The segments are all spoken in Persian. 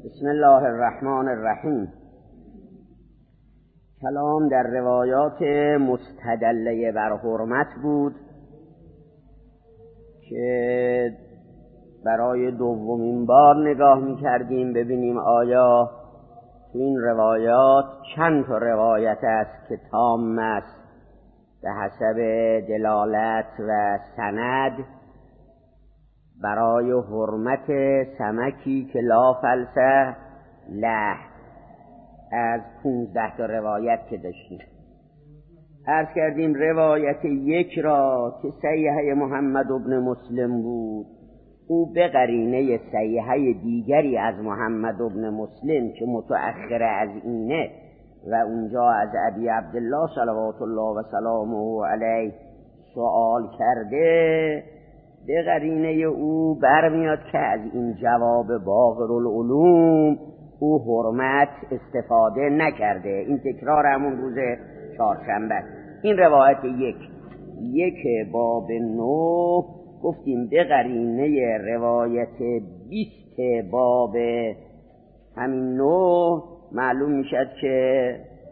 بسم الله الرحمن الرحیم. کلام در روایات مستدله بر حرمت بود که برای دومین بار نگاه می‌کردیم ببینیم آیا تو این روایات چند تا روایت است که تام است به حسب دلالت و سند برای حرمت سمکی که لا فلسه له از 15 تا روایت که داشتیم. عرض کردیم روایت یک را که صحیحه محمد ابن مسلم بود، او به قرینه صحیحه دیگری از محمد ابن مسلم که متأخر از اینه و اونجا از ابی عبدالله صلوات الله و سلامه علیه سوال کرده، به قرینه او برمیاد که از این جواب باقر العلوم او حرمت استفاده نکرده. این تکرار همون روز چهارشنبه. این روایت یک باب 9 گفتیم به قرینه روایت 20 باب همین 9 معلوم میشد که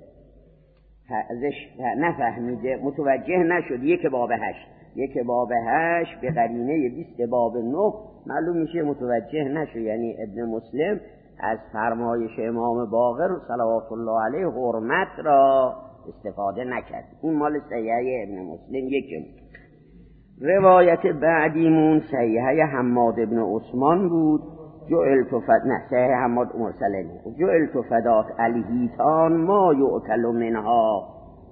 ازش نفهمیده، متوجه نشد. یک باب 8 به قرینه 20 باب 9 معلوم میشه متوجه نشد، یعنی ابن مسلم از فرمایش امام باقر صلوات الله علیه حرمت را استفاده نکرد. این مال صحیحه ابن مسلم. یکی روایت بعدیمون صحیحه حماد ابن عثمان بود. صحیحه حماد مرسله جعلت فداک الهیتان ما یؤکل منها.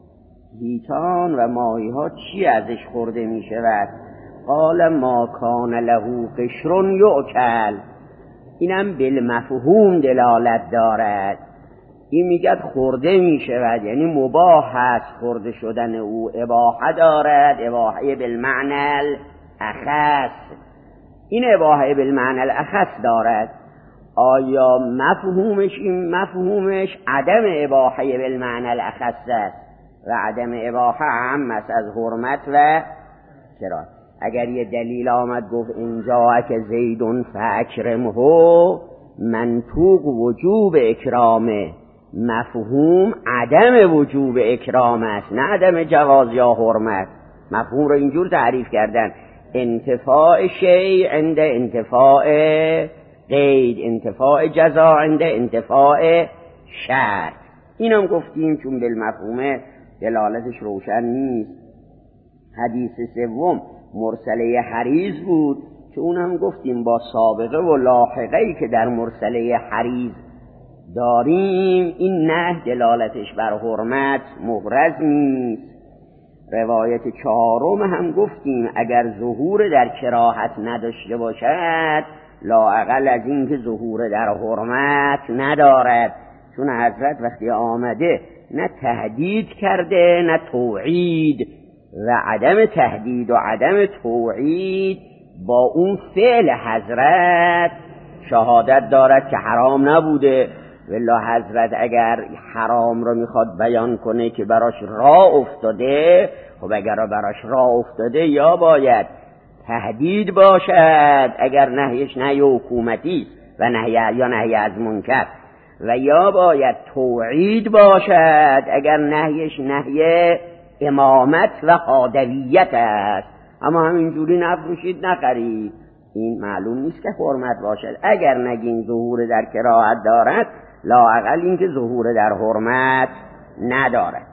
هیتان و ماهی ها چی ازش خورده می شود؟ قال ما کان له قشر یؤکل. اینم بالمفهوم دلالت دارد. این میگه خورده می شود، یعنی مباح هست خورده شدن او، اباحه دارد، اباحه بالمعنى الاخص. این اباحه بالمعنى الاخص دارد. آیا مفهومش عدم اباحه بالمعنى الاخص است و عدم اباحه عام است از حرمت و کراه. اگر یه دلیل آمد گفت اینجا که زیدون فاکرمه، منطوق وجوب اکرامه، مفهوم عدم وجوب اکرام است نه عدم جواز یا حرمت. مفهوم رو اینجور تعریف کردن: انتفاع شیء عند انتفاع قید، انتفاع جزا عند انتفاع شرط. اینم گفتیم چون بالمفهوم دلالتش روشن نیست. حدیث سوم مرسله حریز بود که اونم گفتیم با سابقه و لاحقه‌ای که در مرسله حریز داریم این نه دلالتش بر حرمت مبرز نیست. روایت چهارم هم گفتیم اگر ظهور در کراهت نداشته باشد لااقل از این که ظهور در حرمت ندارد، چون حضرت وقتی آمده نه تهدید کرده نه توعید، و عدم تهدید و عدم توعید با اون فعل حضرت شهادت دارد که حرام نبوده. والله حضرت اگر حرام رو میخواد بیان کنه که براش راه افتاده، خب اگر براش راه افتاده یا باید تهدید باشد اگر نهیش نهی حکومتی و نهی از منکر، و یا باید توعید باشد اگر نهیش نهی امامت و خادویت است. اما همینجوری نفروشید نخرید، این معلوم نیست که حرمت باشد. اگر نگین ظهور در کراهت دارد لااقل این که ظهور در حرمت ندارد.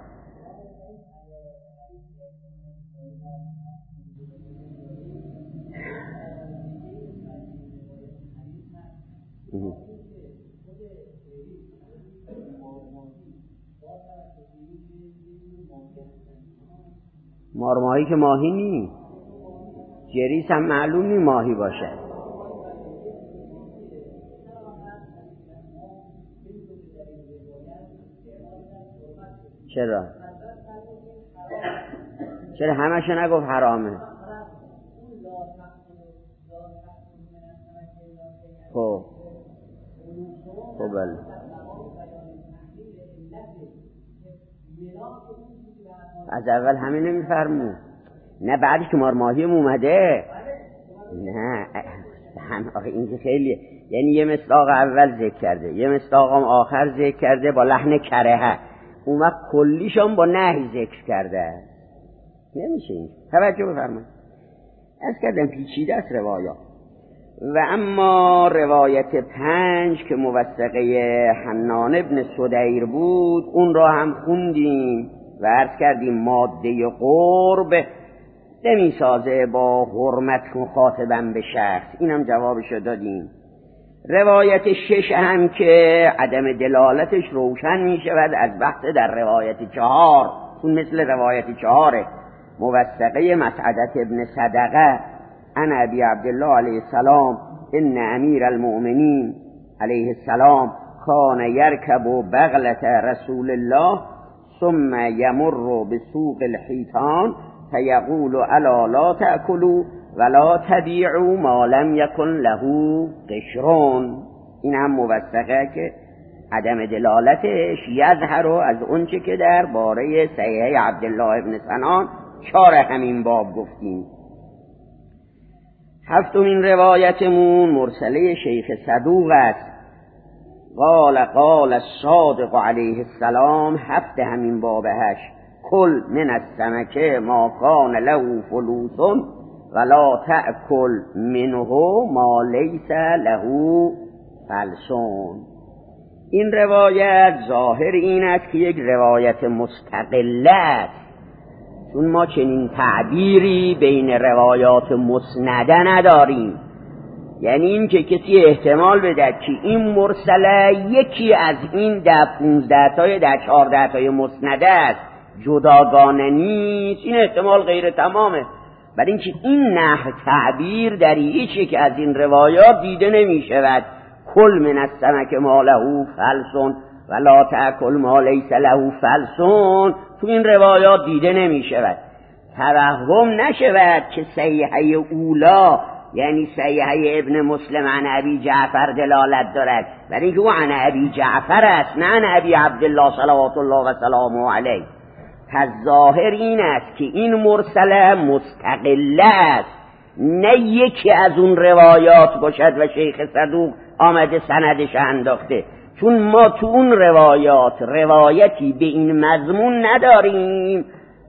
مارماهی که ماهی نی، جریس هم معلوم نی ماهی باشد. چرا همشه نگفت حرامه؟ خب بله. از اول همین نمیفرمون، نه بعدش که مارماهی اومده. نه آخه این که خیلی یعنی یه مصداق اول ذکر کرده، یه مصداق هم آخر ذکر کرده با لحن کرهه، اون وقت کلیشون با نهی ذکر کرده. نمیشه این. توجه بفرمایید. از کردم پیچیده است روایات. و اما روایت 5 که موثقه حنان ابن سدیر بود، اون را هم خوندیم و عرض کردیم ماده قرب نمی سازه با حرمت مخاطبن به شخص، اینم جوابشو دادیم. روایت 6 هم که عدم دلالتش روشن می شود از بحث در روایت 4، اون مثل روایت 4 موثقه مسعدة ابن صدقه عن ابی عبدالله علیه السلام ان امیر المؤمنین علیه السلام کان یرکب بغلة رسول الله ثم یمر بسوق الحیطان فیقول الا لا تأکلوا ولا تبیعوا ما لم یکن له قشرون. این هم موثقه که عدم دلالتش یظهر از اونچه که در باره صحیح عبدالله ابن سنان 4 همین باب گفتیم. هفتمین روایتمون مرسله شیخ صدوق است. قال الصادق علیه السلام 7 همین باب 8 کل من السمک ما کان له فلوس ولا تأکل منه ما لیس له فلسون. این روایت ظاهر این است که یک روایت مستقله است، چون ما چنین تعبیری بین روایات مسنده نداریم. یعنی این که کسی احتمال بده که این مرسله یکی از این 15 تای 14 تای مسنده است، جداگانه نیست، این احتمال غیر تمامه. برای اینکه این نحو تعبیر در هیچ یک از این روایات دیده نمی شود. کل من السمک ما له فلسون ولا تأکل ما لیس له فلسون تو این روایات دیده نمی شود. توهم نشود که صحیحه اولا یعنی صحیحه ابن مسلم عن ابی جعفر دلالت دارد، برای اینکه او عن ابی جعفر است نه عن ابی عبدالله صلوات الله و سلامه علیه. پس ظاهر این است که این مرسله مستقله است، نه یکی از اون روایات باشد و شیخ صدوق آمده سندش انداخته. چون ما تو اون روایتی به این مضمون نداریم.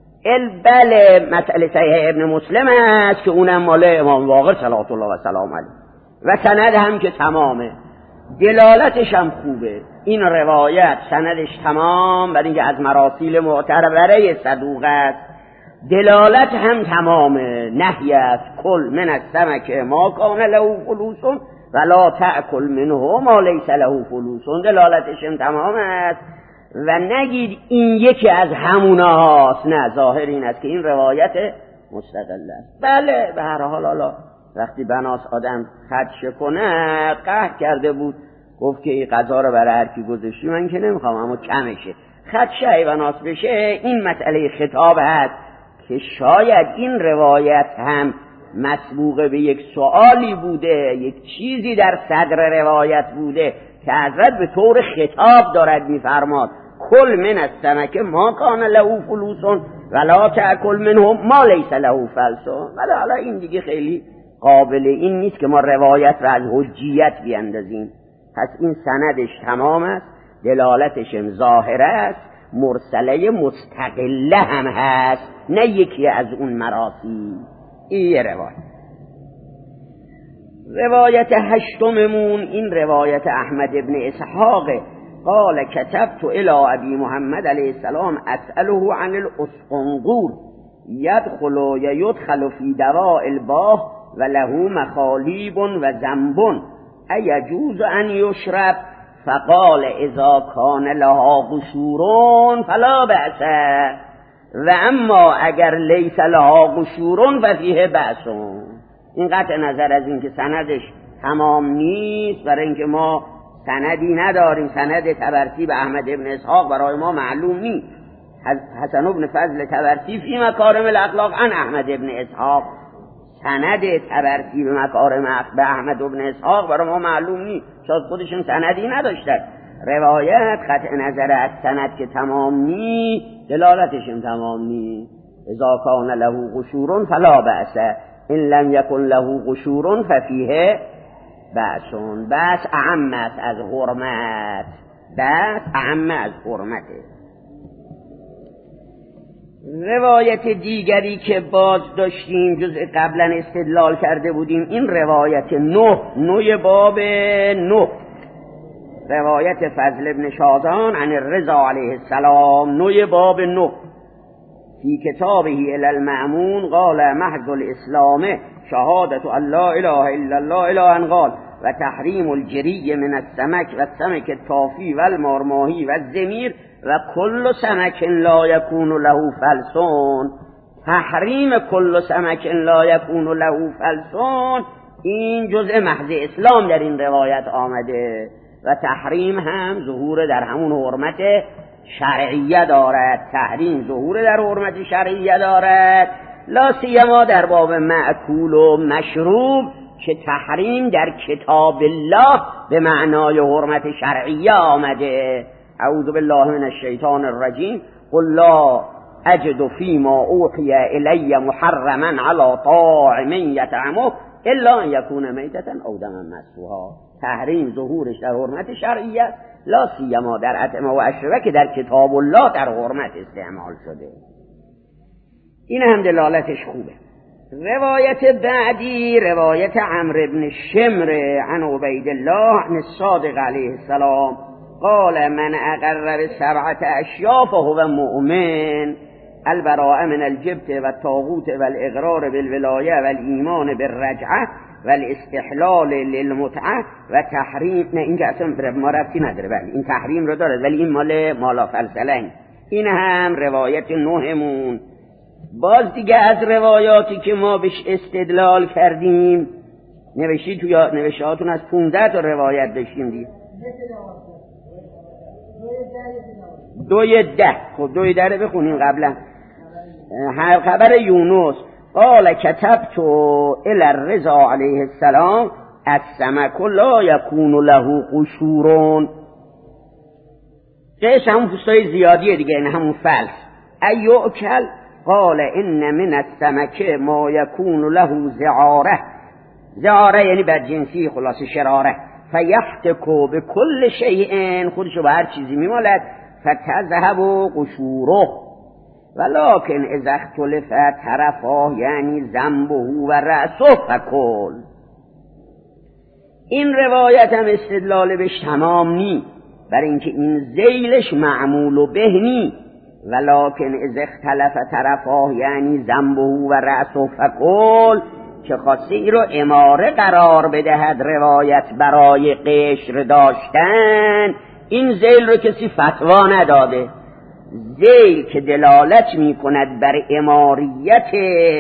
بله مسئله صحیح ابن مسلم است که اونم مال امام باقر صلوات الله و سلام علیه و سند هم که تمامه، دلالتش هم خوبه. این روایت سندش تمام برای اینکه از مراسیل معتبره صدوق است، دلالت هم تمامه. نهی است کل من السمک ما کان له فلوس ولا تأکل منه ما لیس له فلوس، دلالتش هم تمام است. و نگید این یکی از همونهاست، نه، ظاهر این است که این روایت مستقل است. بله به هر حال حالا وقتی بناس آدم خدشه کنه، قهر کرده بود گفت که این غذا رو برای هر کی گذاشتی من که نمیخوام اما کمشه، خدشه ای بناس بشه. این مسئله خطاب هست که شاید این روایت هم مسبوق به یک سوالی بوده، یک چیزی در صدر روایت بوده که حضرت به طور خطاب دارد میفرماد کل من السمک ما کان له فلوس ولا تأکل منه ما لیس له فلسون. ولی حالا این دیگه خیلی قابل این نیست که ما روایت را از حجیت بیندازیم. پس این سندش تمام است، دلالتش ظاهر است، مرسله مستقله هم هست، نه یکی از اون مراسی. این روایت هشتممون این روایت احمد ابن اسحاق قال كتبت الى ابي محمد علیه السلام اسأله عن الاسقنقور يدخل في دواء الباه وله مخاليب وذنب ايجوز ان يشرب فقال اذا كان لها قشور فلا بأس و اما اگر لیس لها قشور ففیه بأس. این قطع نظر از این که سندش تمام نیست، برای اینکه ما سندی نداریم، سند طبرسی به احمد ابن اسحاق برای ما معلوم نیست. حسن ابن فضل طبرسی فی مکارم الاخلاق عن احمد ابن اسحاق، سند طبرسی به مکارم به احمد ابن اسحاق برای ما معلوم نیست، شاید خودشون سندی نداشتن. روایت قطع نظر از سند که تمام نیست، دلالتش هم تمام نیست. اذا کان له قشور فلا بأس ان لم یکن له قشور ففیه بأسون. بأس اعم است از حرمت، بأس اعم از حرمته. روایت دیگری که باز داشتیم جزء قبلا استدلال کرده بودیم، این روایت 9 باب 9، روایت فضل ابن شاذان عن الرضا علیه السلام، 9 باب 9. فی کتابه الی المأمون قال محض الاسلام شهادت ان لا اله الا الله اله قال و تحریم الجری من السمک و السمک الطافی و المارماهی و الزمیر و کل سمک لا یکون له فلسون. تحریم کل سمک لا یکون له فلسون این جزء محض اسلام در این روایت آمده و تحریم هم ظهور در همون حرمت شرعیه دارد. تحریم ظهور در حرمت شرعیه دارد، لا سیما در باب مأکول و مشروب که تحریم در کتاب الله به معنای حرمت شرعیه آمده. اعوذ بالله من الشیطان الرجیم قل لا اجد فیما اوحی الی محرما علی طاعم یطعمه الا ان یکون میتة او دما مسفوحا. تحریم ظهورش در حرمت شرعیه، لا سیما در اطعمه و اشربه که در کتاب الله در حرمت استعمال شده. این هم دلالتش خوبه. روایت بعدی روایت عمرو بن شمر عن عبید الله عن الصادق علیه السلام قال من اقر بسبعة اشیاء فهو مؤمن البراء من الجبت والطاغوت والاقرار بالولایه والایمان بالرجعه والاستحلال للمتعه و تحریم. نه اینجا اصلا ما ربطی نداره، ولی این تحریم رو داره، ولی این مال مالا فلسلین. این هم روایت 9مون. باز دیگه از روایاتی که ما بهش استدلال کردیم نوشتی توی نوشتهاتون از 15 تا روایت داشتیم دیگه. 2:10. خب 2:10 بخونیم قبلا. خبر یونس قال کتبت الی الرضا علیه السلام السمک لا یکون له قشور. قش همون پوستای زیادیه دیگه، این همون فلس. ایوکل قال ان من السمک ما یکون له زعاره. زعاره یعنی بدجنسی، خلاص شراره. فیحتکو به کل شیء، خودشو به هر چیزی میمالد. فتذهب قشوره ولکن اذا اختلف طرفاه یعنی ذنبه و رأسه فکل. این روایت هم استدلال بهش تمام نی، برای اینکه این ذیلش معمول و بهنی. ولکن اذا اختلف طرفاه یعنی ذنبه و رأسه فکل که خواسته ای رو اماره قرار بدهد روایت برای قشر داشتن. این ذیل رو کسی فتوا نداده. ذیل که دلالت می کند بر اماریت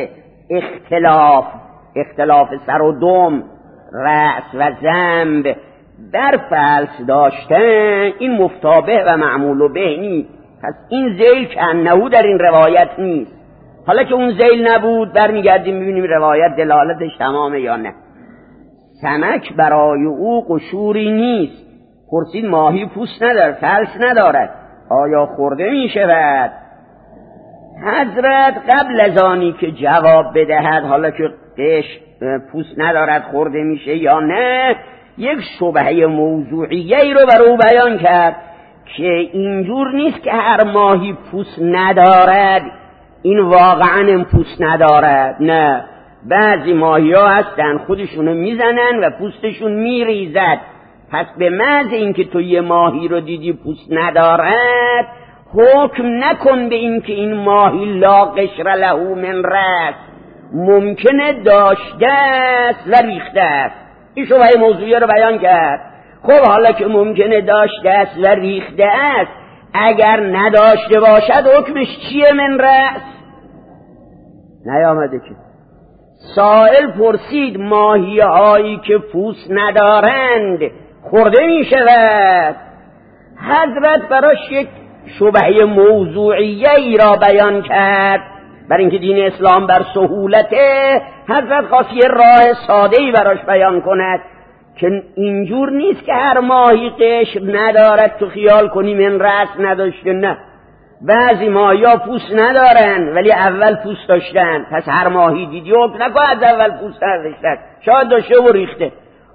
اختلاف سر و دم، رأس و ذنب در فلس داشتن، این مفتابه و معمول و بهنی. پس این ذیل که انهو در این روایت نیست. حالا که اون ذیل نبود برمیگردیم میبینیم روایت دلالتش تمامه یا نه. سمک برای او قشوری نیست. پرسید ماهی پوست ندارد، فلس ندارد، آیا خورده می شود؟ حضرت قبل از آنی که جواب بدهد حالا که قش پوست ندارد خورده میشه یا نه، یک شبهه موضوعیه رو بر او بیان کرد که اینجور نیست که هر ماهی پوست ندارد این واقعا پوست ندارد. نه، بعضی ماهی ها هستن خودشونو میزنن و پوستشون میریزد. پس به محض اینکه تو یه ماهی رو دیدی پوست ندارد حکم نکن به اینکه این ماهی لا قشر له من رأس، ممکنه داشته است و ریخته است. این شبهه موضوعی رو بیان کرد. خب حالا که ممکنه داشته است و ریخته است، اگر نداشته باشد حکمش چیه؟ من رأس نیامده که. سائل پرسید ماهی هایی که پوست ندارند خورده می شود؟ حضرت براش یک شبهه موضوعیه ای را بیان کرد. برای اینکه دین اسلام بر سهولته، حضرت خواست یه راه ساده ای براش بیان کند که اینجور نیست که هر ماهی قشر ندارد تو خیال کنی من رأس نداشته. نه، بعضی ماهی ها پوست ندارن ولی اول پوست داشتن. پس هر ماهی دیدی حکم نکن از اول پوست نداشتن، شاید داشته و ریخته.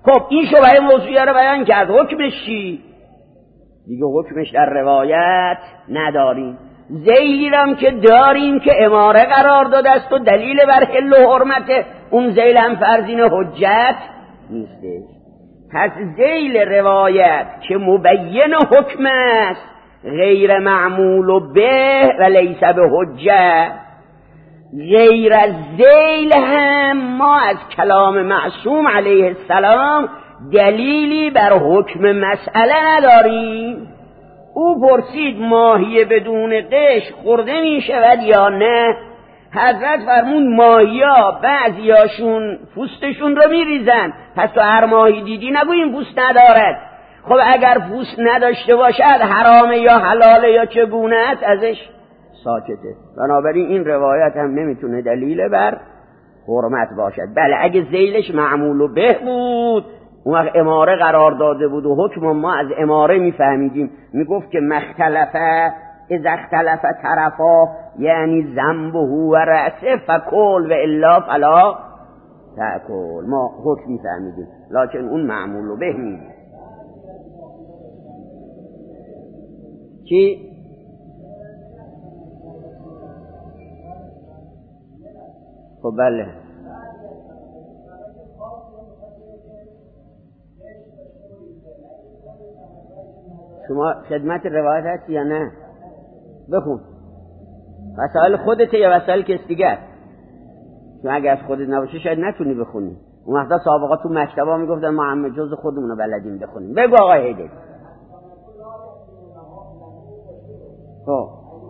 خب این شبهه موضوعی رو بیان کرد، حکمش چی؟ دیگه حکمش در روایت نداریم. ذیلم که داریم که اماره قرار داده است و دلیل بر حل و حرمت اون ذیل هم فرزین حجت نیسته. پس ذیل روایت که مبین حکم است غیر معمول و به و لیس به حجت. غیر از ذیل هم ما از کلام معصوم علیه السلام دلیلی بر حکم مسئله نداریم. او پرسید ماهی بدون قش خورده می شود یا نه؟ حضرت فرمون ماهیا بعضیاشون پوستشون رو می ریزن، پس تو هر ماهی دیدی نگو این پوست ندارد. خب اگر پوست نداشته باشد حرامه یا حلاله یا چگونه است؟ ازش ساکته. بنابراین این روایت هم نمیتونه دلیل بر حرمت باشد. بله اگه ذیلش معمول و به بود اون وقت اماره قرار داده بود و حکم ما از اماره میفهمیدیم. میگفت که مختلفه اذا اختلف طرفا یعنی ذنبه و رأسه فکل و الا فلا تأکل. ما حکم میفهمیدیم لکن اون معمول و به میدیم. چی؟ خب بله شما خدمت روایت هستی یا نه؟ بخون. وسائل خودت یا وسائل کس دیگر؟ چون اگه از خودت نباشه شاید نتونی بخونی. اون وقتا سابقا تو مکتبا میگفتن ما همه جز خودمونو بلدیم بخونیم. بگو آقای هیدر. خب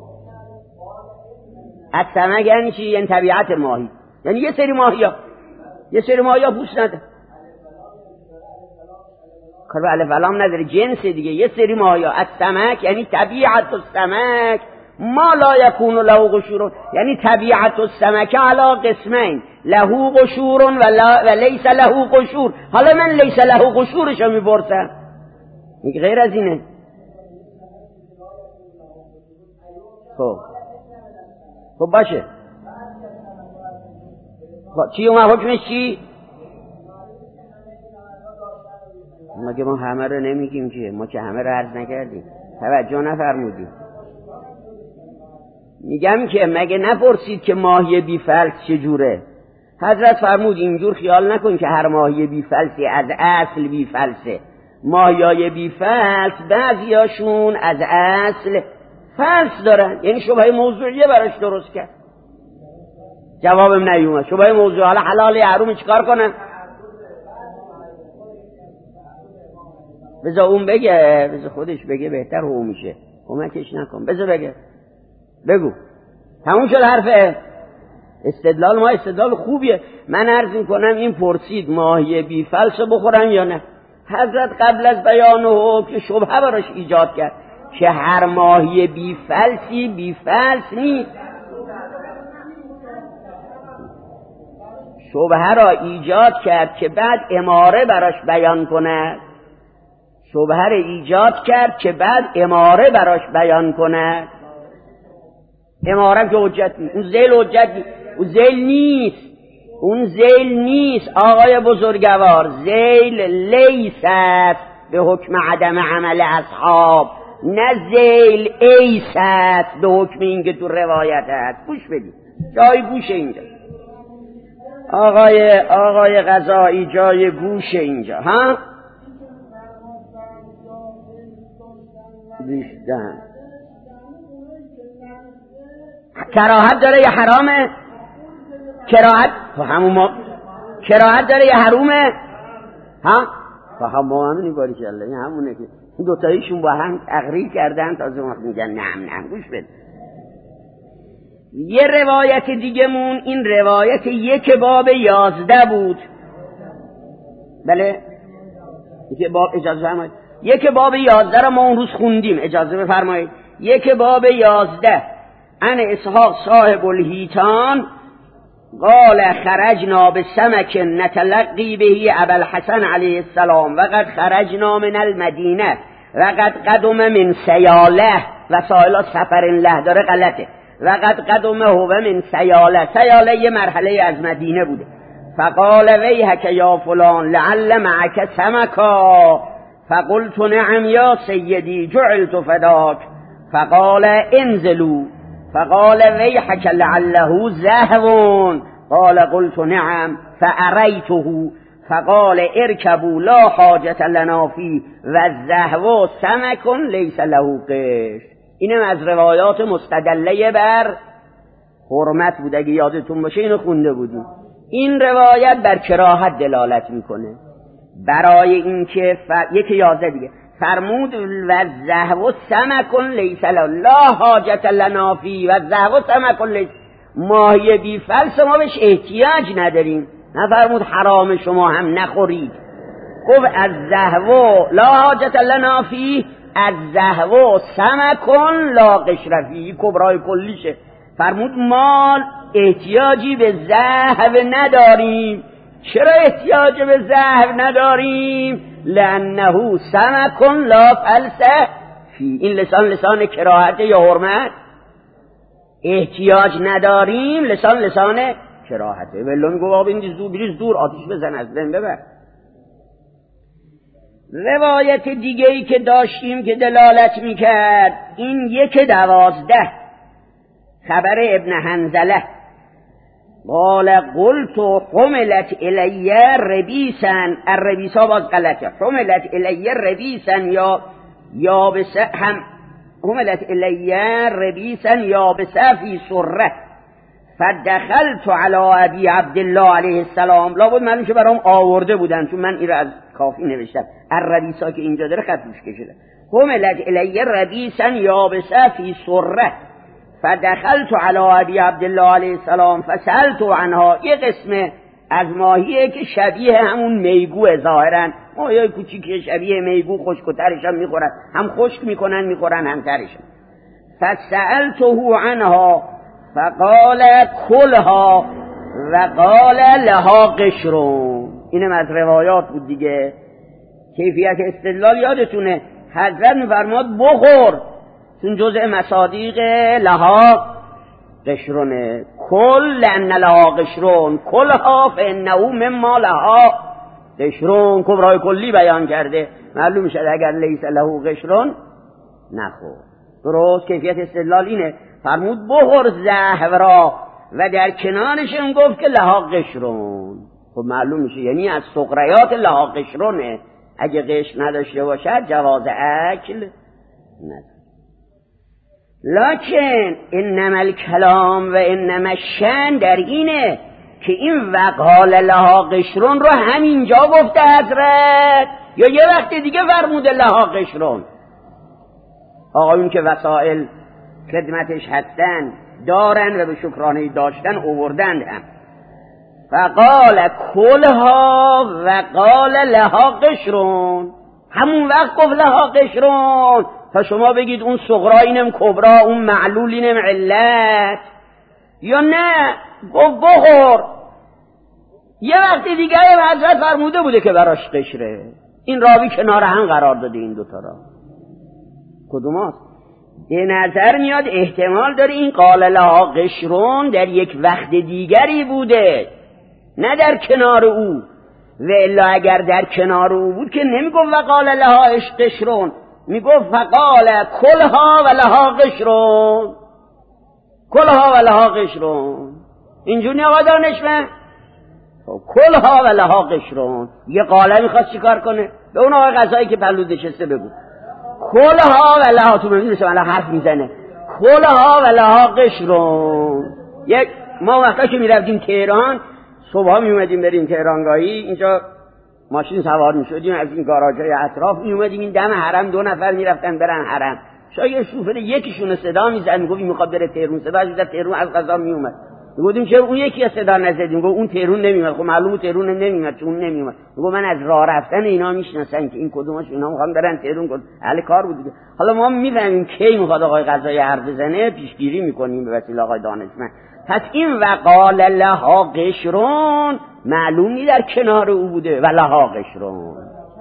السمک یعنی چی؟ یعنی طبیعت ماهی، یعنی یه سری ماهی ها پوست نداره، کار به الف لام نداره، جنس دیگه. یه سری ماهی ها السمک یعنی طبیعت السمک ما لا یکون له قشور، یعنی طبیعت السمک علی قسمین له قشور و لیس له قشور. حالا من لیس له قشورشو میپرسم، میگه غیر از اینه. خب باشه. چی اومد حکمش چی؟ مگه ما همه رو نمیگیم که؟ ما که همه رو عرض نکردیم، توجه نفرمودیم. میگم که مگه نپرسید که ماهی بی فلس چجوره؟ حضرت فرمود اینجور خیال نکن که هر ماهی بی فلسی از اصل بی فلسه. ماهیای بی فلس بعضیاشون از اصل فلس دارن، یعنی شبهه موضوعیه براش درست کرد. جوابم نیومد. شبهه موضوع حالا حلال حرام چیکار کنن؟ بذار اون بگه، بذار خودش بگه، بهتر هو میشه، کمکش نکن. بذار بگه، بگو. تموم شد حرفه. استدلال ما استدلال خوبیه. من عرض میکنم این پرسید ماهی بی فلس بخورن یا نه. حضرت قبل از بیان حکم شبهه براش ایجاد کرد که هر ماهی بی فلسی بی فلس نیست. شبهه را ایجاد کرد که بعد اماره براش بیان کند. شبهه را ایجاد کرد که بعد اماره براش بیان کند. اماره که حجت نیست. اون ذیل حجت نیست. اون ذیل نیست. اون ذیل نیست آقای بزرگوار. ذیل لیست به حکم عدم عمل اصحاب، نه ذیل ایست به حکم اینکه تو روایت هست. گوش بدید، جای گوش اینجا آقای قضایی، جای گوش اینجا ها. بیشتر کراهت داره یا حرامه؟ کراهت تو همون ما کراهت داره یا حرومه؟ ها؟ فهم با همونی باری که الله، این همونه که این دوتاییشون با هم تقریر کردن تازه وقت میگن نعم. گوش بده. یه روایت دیگه مون، این روایت یک باب 11 بود. بله یک باب، اجازه فرمایید، یک باب 11 رو ما اون روز خوندیم، اجازه بفرمایید. یک باب 11 ان اسحاق صاحب الهیتان قال خرجنا بسمك نتلقی به ابا الحسن علیه السلام وقد خرجنا من المدینه وقد قدم من سیاله. وسائل سفر له داره غلطه. وقد قدم هو من سیاله. سیاله یه مرحله از مدینه بوده. فقال ویحک یا فلان لعل معک سمکا فقلت نعم یا سیدی جعلت فداک فقال انزلوا فقال ویحک لعله زهو قال قلت نعم فأریته فقال اركبوا لا حاجة لنا فيه و الزهو سمک لیس له قشر. اینم از روایات مستدله بر حرمت بود. اگه یادتون باشه اینو خونده بودیم. این روایت بر کراهت دلالت میکنه برای اینکه یکی 11 دیگه فرمود و الزهو سمک لیس لا حاجت لنا فی و الزهو سمک لیس، ماهی بی فلس ما بهش احتیاج نداریم. نفرمود حرام شما هم نخورید، گفت الزهو لا حاجت لنا فی الزهو سمک لا قشر فی، کبرای کلیشه. فرمود ما احتیاجی به زهو نداریم. چرا احتیاج به زهو نداریم؟ لانه سمک لا فلس فی. این لسان کراهت یا حرمت؟ احتیاج نداریم، لسان کراهته. ولو میگو بابا این بریز دور آتیش بزن از بین ببر. روایت دیگه ای که داشتیم که دلالت میکرد این 1:12 خبر ابن حنظله قال قلت حملت الی ربیسا، الربیسا باز غلطه، حملت الی ربیسا یا یابسه، هم حملت الی ربیسا یابسه فی سره فدخلت علی ابی عبدالله علیه السلام. لابد معلوم که برام آورده بودن چون من این را از کافی نوشتم. الربیسا که اینجا داره خط روش کشیده. حملت الی ربیسا یابسه فی سره فدخلت علی ابی عبدالله علیه السلام فسألت عنها. یه قسم از ماهیه که شبیه همون میگو، ظاهرا ماهیه کوچیکی شبیه میگو، خشک و ترش هم میخورن، هم خشک میکنن هم ترش. فسألته عنها فقال کلها و قال لها قشر. اینم از روایات بود دیگه. کیفیت استدلال یادتونه، حضرت میفرماد بخور چون جزء مصادیق لها قشرونه. کل لأن لها قشرون کلها فإنه مما لها قشرون. کبرای کلی بیان کرده، معلوم شد اگر لیس له قشرون نخور. درست کیفیت استدلال اینه. فرمود بخور زهو را و در کنارش هم گفت که لها قشرون. خب معلوم میشه یعنی از سغریات لها قشرونه. اگه قشر نداشته باشد جواز اکل نداره. لکن انما الکلام و انما الشأن در اینه که این وقال لها قشرون رو همینجا گفته حضرت یا یه وقت دیگه فرموده لها قشرون. آقایون که وسائل خدمتش هستن دارن و به شکرانه داشتن اووردن هم. فقال کلها و قال لها قشرون، همون وقت گفت لها قشرون تا شما بگید اون صغرا اینم کبرا، اون معلول اینم علت، یا نه گفت بخور. یه وقت دیگه حضرت فرموده بوده که براش قشره. این راوی کنار هم قرار داده این دوتا را. کدوم هست؟ به نظر میاد احتمال داره این قال لها قشرون در یک وقت دیگری بوده، نه در کنار او. و الا اگر در کنار او بود که نمیگفت و قال لها قشرون، میگفت فقال کلها و لها قشرون، کلها و لها قشرون. اینجوری آقا دانشمند کلها و لها قشرون. یه قاله میخواست چیکار کنه؟ به اون آقای غذایی که پلو نشسته بگو کلها و لها، تو میدونی الان حرف میزنه کلها و لها قشرون. یک ما وقتا که میرفتیم تهران صبح میومدیم بریم تهرانگاهی، اینجا ماشین سوار میشدیم از این گاراژهای اطراف میومدیم این دم حرم 2 نفر میرفتن برن حرم. شاید شوفر یکیشون صدا میزد میگفت میخواد بره تهران، صداش میزد تهران از قضا میومد. میگفتیم چرا اون یکی صدا نزدیم؟ گفت اون تهران نمیومد. خب معلومه تهران نمیومد چون نمیومد. میگفت من از راه رفتن اینا میشناسن که این کدوماش اینا میخوان برن تهران. گفت اهل کار بود دیگه. حالا ما میفهمیم کی میخواد آقای قضایی حرف بزنه، پیشگیری میکنیم به وسیله آقای دانشمند. پس این وقال لها قشرون معلومی در کنار او بوده و لها قشرون.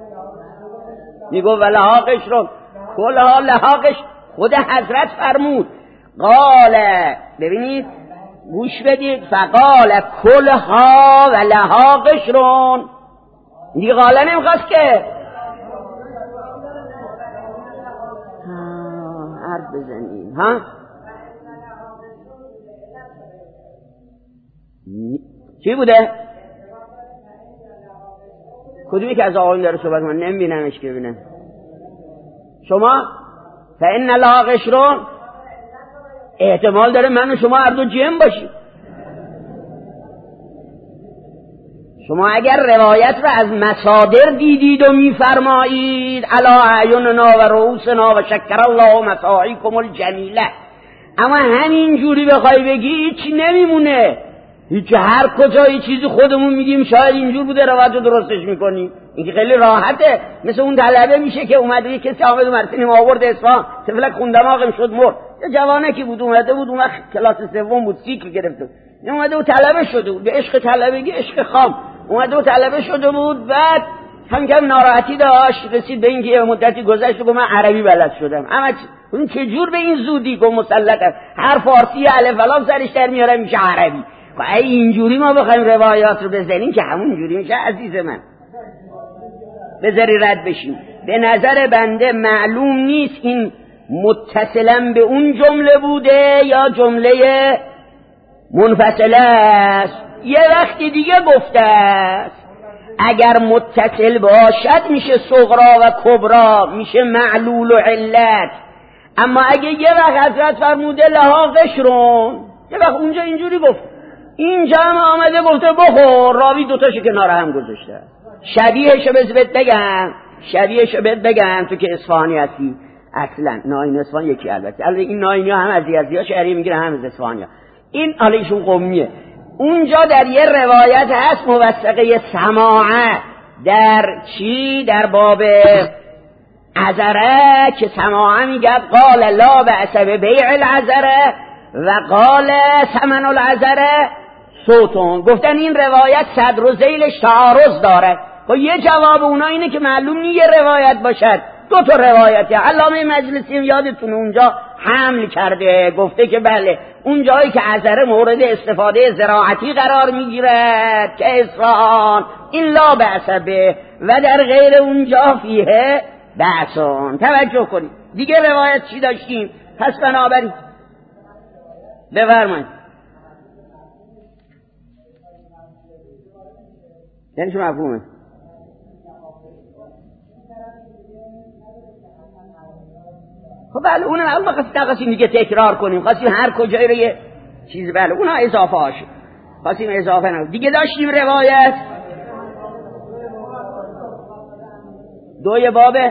میگو و لها قشرون کلها لها قشر. خود حضرت فرمود قال، ببینید گوش بدید. فقال کلها و لها قشرون. دیگه قاله نمیخواست که حرف بزنیم. ها چی بوده؟ کدومی که از آقایون داره صحبت من نمیبینمش که ببینم. شما فإن لها قشرون احتمال داره من و شما هر دو جن باشیم. شما اگر روایت رو از مصادر دیدید و میفرمایید علی اعیننا و رؤوسنا و شکر الله مساعیکم الجمیله، اما همین جوری بخوای بگی هیچی نمیمونه. هیچ هر کجا یه چیزی خودمون میگیم شاید اینجور بوده روایت رو درستش میکنیم. این که خیلی راحته. مثل اون طلبه میشه که اومده یه کسی آمد مرسینی آورد اصفهان تفلک خوندماغم شد مرد. یه جوانکی بود اومده بود، اون وقت کلاس سوم بود، سیکل گرفته. اومده بود طلبه شده بود، به عشق طلبگی عشق خام اومده بود طلبه شده بود. بعد هم کم ناراحتی داشت، رسید به اینکه یه مدتی گذشت و من عربی بلد شدم. اما اون چه جور به این زودی گفت مسلط است، هر فارسی الف ولام سرش در میاره میشه عربی. ای اینجوری ما بخوایم روایات رو بزنیم که همون جوری میشه عزیز من. بذاری رد بشیم. به نظر بنده معلوم نیست این متصلا به اون جمله بوده یا جمله منفصله است. یه وقتی دیگه گفته است اگر متصل باشد میشه صغرا و کبرا، میشه معلول و علت. اما اگه یه وقت حضرت فرموده لها قشرون، یه وقت اونجا اینجوری گفت، اینجا هم آمده گفته بخور، راوی دوتاشو کنار هم گذاشته. شبیهشو بهت بگم تو که اصفهانی هستی. اصلا ناین اصفهان یکی، البته این ناینی ها هم از یزدی شهری میگیره هم از اصفهانی ها. این حالا ایشون قمیه. اونجا در یه روایت هست موثقه سماعه در چی؟ در باب عذره که سماعه میگه قال لا بأس ببیع العذره و قال ثمن العذره صوتون. گفتن این روایت صدر و ذیلش تعارض داره. و یه جواب اونا اینه که معلوم نیست یه روایت باشد، دو تا روایته. علامه مجلسی یادتونه اونجا حمل کرده، گفته که بله اون جایی که عذره مورد استفاده زراعتی قرار میگیرد که اصفهان این لا بأس به و در غیر اونجا فیه بأسون. توجه کنید دیگه روایت چی داشتیم. پس بنابراین بفرمایید. یعنی چه مفهومه؟ خب بله اونم اول خواستیم دیگه تکرار کنیم، خواستیم هر کجایی رو یه چیز بله اونا اضافه هاشو خواستیم اضافه نکنیم. دیگه داشتیم روایت دوی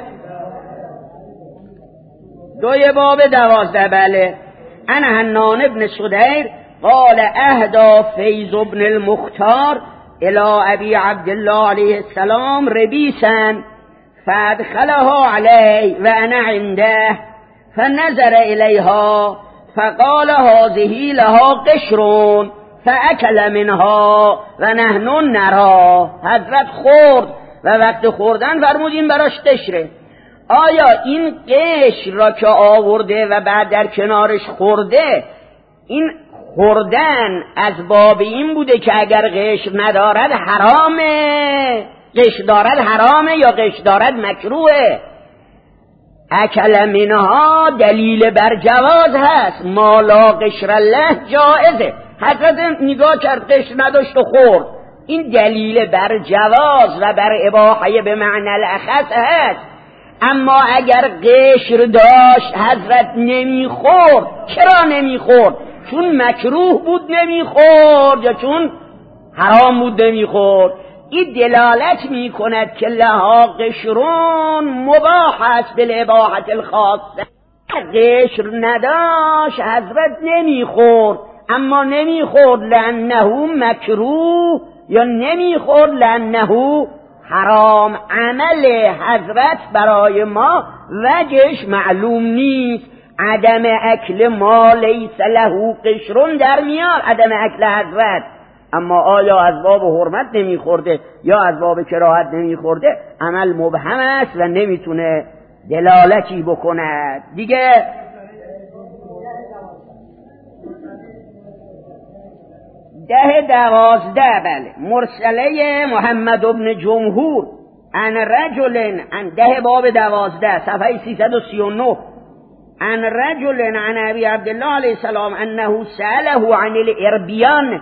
باب 12 بله. انا حنان ابن صدیر قال اهدا فیض ابن المختار الى ابی عبدالله علیه السلام ربیسا فادخلها علی و انا عنده فنظر الیها فقال هذه لها قشر فاکل منها و نحن نرا. حضرت خورد و وقت خوردن فرمودیم براش قشره. آیا این قشر را که آورده و بعد در کنارش خورده، این خوردن از باب این بوده که اگر قشر ندارد حرامه، قشر دارد حرامه یا قشر دارد مکروهه؟ اکل منها دلیل بر جواز هست، ما لا قشر الله جائزه. حضرت نگاه کرد قشر نداشت و خورد، این دلیل بر جواز و بر اباحه به معنی الاخص هست. اما اگر قشر داشت حضرت نمیخورد. چرا نمیخورد؟ چون مکروه بود نمیخورد یا چون حرام بود نمیخورد؟ این دلالت میکند که لها قشرون مباح است بالاباحة الخاصه. قشر نداشت حضرت نمیخورد، اما نمیخورد لانه مکروه یا نمیخورد لانه حرام. عمل حضرت برای ما وجهش معلوم نیست. عدم اکل ما لیس له قشر در میار عدم اکل حضرت. اما آیا از باب حرمت نمیخورده یا از باب کراهت نمیخورده، عمل مبهم است و نمیتونه دلالتی بکند دیگه. 10-12 بله. مرسله محمد بن جمهور عن رجل عن 10 باب 12 صفحه 339 عن رجل عن ابي عبدالله علیه السلام انه سأله عن الاربیان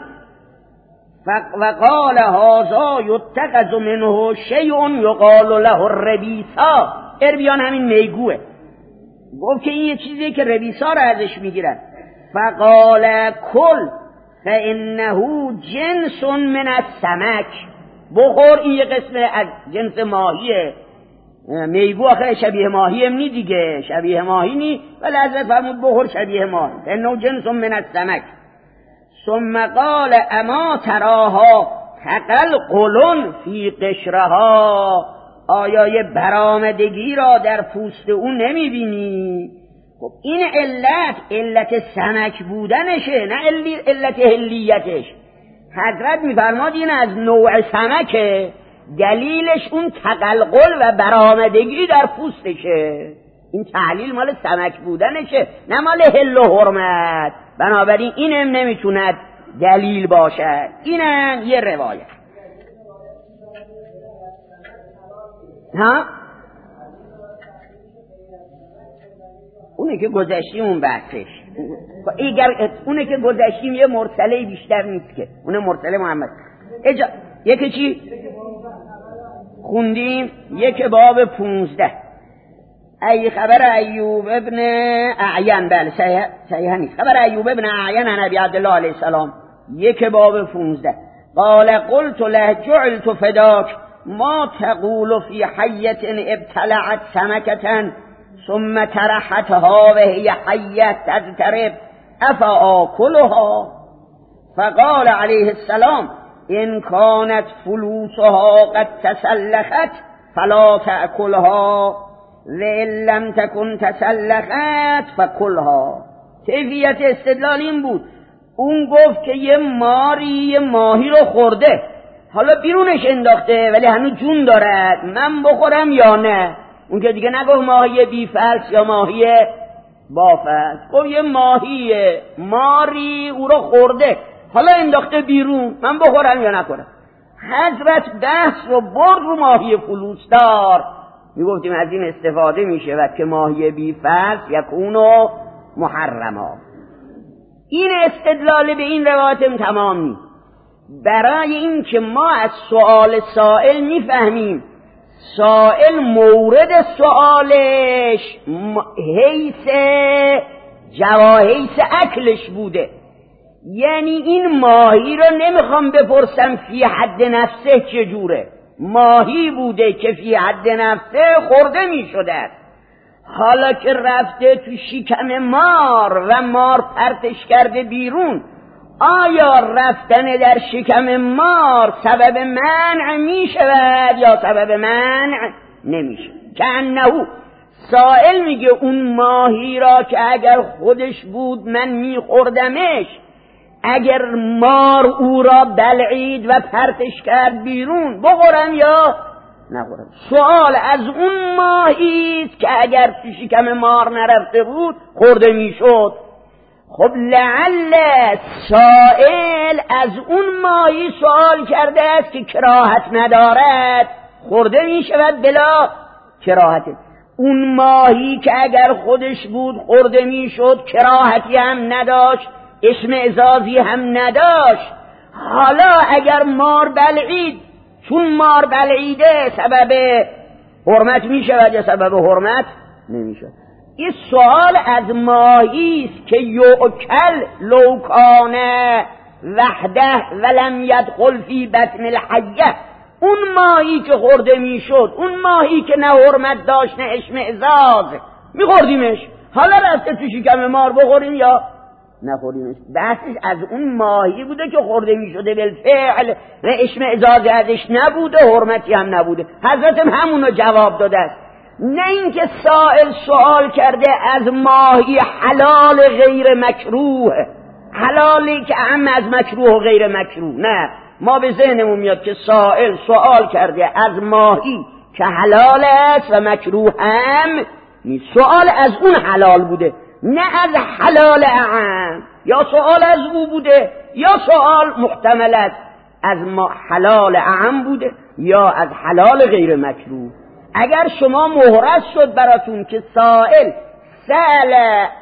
فقال هذا يتخذ منه شيء يقال له الربیسا. اربیان همین میگوه. گفت که این یه چیزیه که ربیسا رو ازش میگیرن. فقال کل فانه جنس من السمک. بخور، این یه قسم از جنس ماهیه. میگو آخه شبیه ماهی هم نی دیگه، شبیه ماهی نی، ولی حضرت فرمود بخور شبیه ماهی. فانه جنس من السمک. ثم قال اما تراها تقلقل فی قشرها. آیا یه برآمدگی را در پوست اون نمیبینی؟ خب این علت سمک بودنشه، نه علت هلیتش. حضرت میفرماد این از نوع سمکه، دلیلش اون تقلقل و برآمدگی در پوستشه. این تحلیل مال سمک بودنشه، نه مال حل و حرمت. بنابراین اینم نمیتوند دلیل باشد. اینم یه روایت. ها اونه که گذشتیم اون بحثش، اونه که گذشتیم یه مرسله بیشتر نیست که اونه مرسله محمد. یکی چی خوندیم؟ یک باب 15 ای خبر ایوب ابن اعین. بله صحیح نیست. خبر ایوب ابن اعین عن ابی عبدالله علیه السلام، یک باب 15. قال قلت له جعلت فداك ما تقول في حية ابتلعت سمكة ثم ترحتها وهي حية تضطرب أفآكلها؟ فقال عليه السلام إن كانت فلوسها قد تسلخت فلا تأكلها وإن لم تكن تسلخت فكلها. کیفیت استدلال این بود، اون گفت که یه ماهی رو خورده، حالا بیرونش انداخته ولی هنوز جون دارد، من بخورم یا نه؟ اون که دیگه نگفت ماهی بیفلس یا ماهی بافلس، گفت یه ماری او رو خورده، حالا انداخته بیرون، من بخورم یا نخورم؟ حضرت بحث رو برد رو ماهی فلوسدار. میگفتیم از این استفاده میشه و که ماهی بیفلس یکونو محرما. این استدلال به این روایتم تمام نیست. برای این که ما از سؤال سائل میفهمیم سائل مورد سؤالش حیث اکلش بوده، یعنی این ماهی رو نمیخوام بپرسم فی حد نفسه چجوره، ماهی بوده که فی حد نفسه خورده میشده، حالا که رفته تو شکم مار و مار پرتش کرده بیرون، آیا رفتن در شکم مار سبب منع می شود یا سبب منع نمی شود؟ که انهو سائل میگه اون ماهی را که اگر خودش بود من می خوردمش، اگر مار او را بلعید و پرتش کرد بیرون بخورم یا نخورم؟ سوال از اون ماهی است که اگر تو شکم مار نرفته بود خورده می شد. خب لعل سائل از اون ماهی سوال کرده است که کراهت ندارد، خورده می شود بلا کراهت. اون ماهی که اگر خودش بود خورده می شد، کراهتی هم نداشت، اشمئزازی هم نداشت. حالا اگر مار بلعید، چون مار بلعیده سبب حرمت می شود یا سبب حرمت نمی شود؟ این سوال از ماهی است که یؤکل لو کان وحده ولم یدخل فی بطن الحیه. اون ماهی که خورده میشد، اون ماهی که نه حرمت داشت نه اشمئزاز، میخوردیمش، حالا رفته تو شکم مار بخوریم یا نخوریمش؟ بحثش از اون ماهی بوده که خورده میشده بالفعل و اشمئزاز ازش نبوده، حرمتی هم نبوده. حضرتم همونو جواب داده است، نه اینکه سائل سوال کرده از ماهی حلال غیر مکروه، حلالی که هم از مکروه و غیر مکروه. نه، ما به ذهنمون میاد که سائل سوال کرده از ماهی که حلال است و مکروه هم نیست، سوال از اون حلال بوده، نه از حلال اعم. یا سوال از او بوده یا سوال محتمل است از حلال اعم بوده یا از حلال غیر مکروه. اگر شما مهرس شد براتون که سائل سأل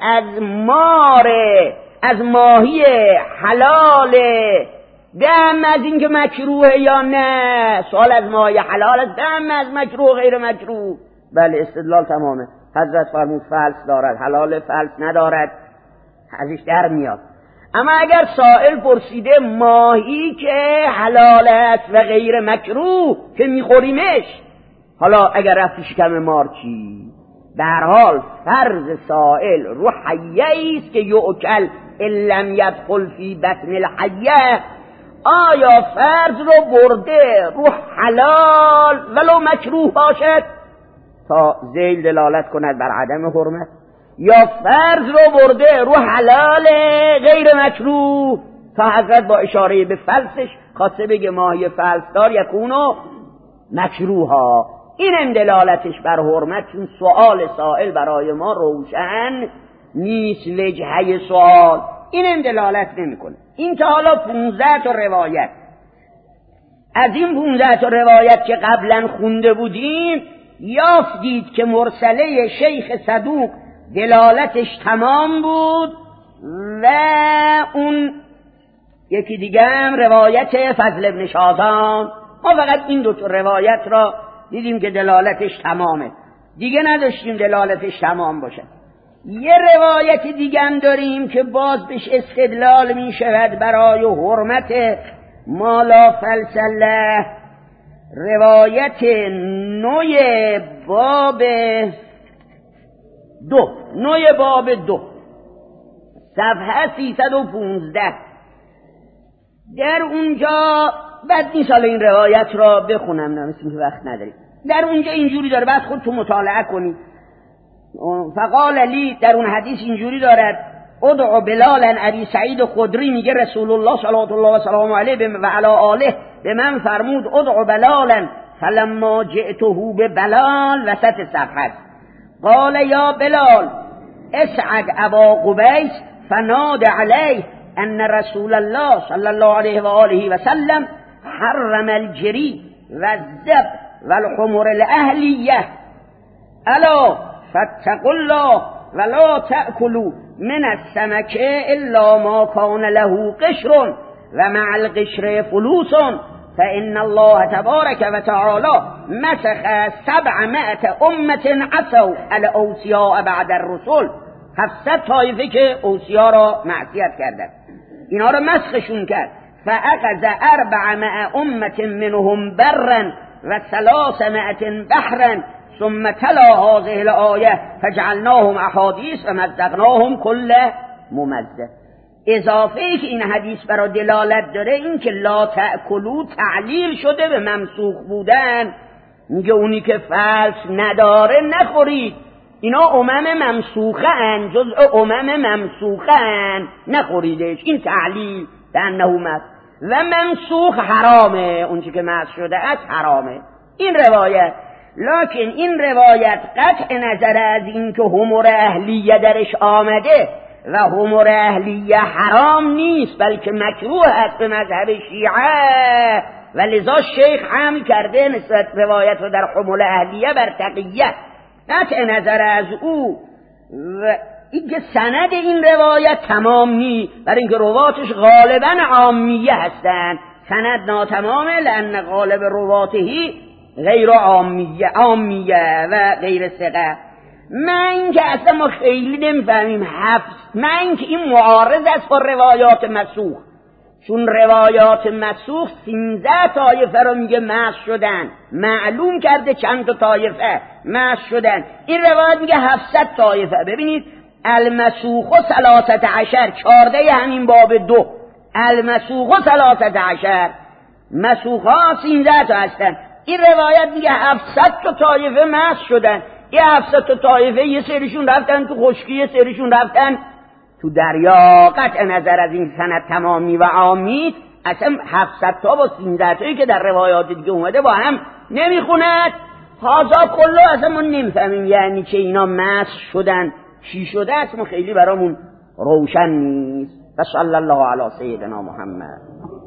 از ماهی حلال دم از این که مکروه یا نه، سوال از ماهی حلال است دم از مکروه غیر مکروه، بله استدلال تمامه. حضرت فرمود فلس دارد، حلال فلس ندارد، ازش در میاد. اما اگر سائل پرسیده ماهی که حلال است و غیر مکروه که میخوریمش، حالا اگر رفت تو شکم مار چی؟ در حال فرض سائل رو حیه است که یؤکل ان لم یدخل فی بطن الحیه. آیا فرض رو برده رو حلال ولو مکروه باشد تا ذیل دلالت کند بر عدم حرمت، یا فرض رو برده رو حلال غیر مکروه تا حضرت با اشاره به فلسش خواسته بگه ماهی فلسدار یکونو مکروها. این دلالتش بر حرمت، چون سوال سائل برای ما روشن نیست. وجهه سوال این دلالت نمیکنه. این تا حالا 15 تا روایت. از این 15 تا روایت که قبلا خونده بودیم یافتید که مرسله شیخ صدوق دلالتش تمام بود و اون یکی دیگه هم روایت فضل ابن شاذان. ما فقط این دو تا روایت را دیدیم که دلالتش تمامه، دیگه نداشتیم دلالتش تمام باشه. یه روایت دیگه هم داریم که باز بهش استدلال می شود برای حرمت ما لا فلسله. روایت نوی باب 2 صفحه 315. در اونجا بعد نیست حالا این روایت را بخونم، نه مثل که وقت نداریم. در اونجا اینجوری داره، بعد خود تو مطالعه کنید. فقال لی، در اون حدیث اینجوری دارد ادعو بلالا. ابی سعید خدری میگه رسول الله صلوات الله و سلام علیه و علی آله به من فرمود ادعو بلالا فلما جئته ببلال، وسط صفحه قال یا بلال اسعد ابا قبیس فناد علیه ان رسول الله صلی الله علیه و آله و سلم حرم الجری و الذب و الحمر الاهلیه الا فاتقوا الله ولا تأكلوا من السمك الا ما كان له قشر و مع القشر فلوس فإن الله تبارك وتعالى مسخ 700 امة عصوا الاوصياء بعد الرسل. 700 طایفه که اوصیا را معصیت کردند، اینا را مسخشون کرد. فأخذ 400 امة منهم برا و 300 بحرا ثم تلا هذه الآية فجعلناهم احادیث و مزقناهم كل ممزق. اضافه ای که این حدیث برای دلالت داره این که لا تأکلو تعلیل شده به ممسوخ بودن. میگه اونی که فلس نداره نخورید، اینا ممسوخه ان، جزء ممسوخه ان، نخوریدش. این تعلیل به انه مس و منسوخ حرامه، اون چی که مس شده است حرامه. این روایت، لکن این روایت قطع نظر از این که حمر اهلیه درش آمده و حمر اهلیه حرام نیست بلکه مکروه است به مذهب شیعه و لذا شیخ حمل کرده نسبت روایت رو در حمر اهلیه بر تقیه. قطع نظر از او و اینکه سند این روایت تمام نیست، برای اینکه رواتش غالبا عامیه هستند. سند ناتمامه لأن غالب رواتهی غیر عامیه و غیر ثقه. من اینکه اصلا ما خیلی نمیفهمیم من اینکه این معارض است با روایات مسوخ، چون روایات مسوخ 13 طایفه رو میگه مسخ شدن، معلوم کرده چند تا طایفه مسخ شدن. این روایت میگه 700 طایفه. ببینید المسوخ 13 14 همین باب 2 المسوخ 13 مسوخ ها 13 تا هستن. این روایت میگه 700 تا طایفه مسخ شدن. این 700 تا طایفه یه سریشون رفتن تو خشکی، یه سریشون رفتن تو دریا. قطع نظر از این سند تمامی و عامی اصلا 700 تا با 13 تایی که در روایات دیگه اومده با هم نمیخوند. هازا کلو اصلا ما نمیفهمیم یعنی که اینا مسخ شدن چی شده است، ما خیلی برامون روشن نیست. و صلی الله علی سیدنا محمد.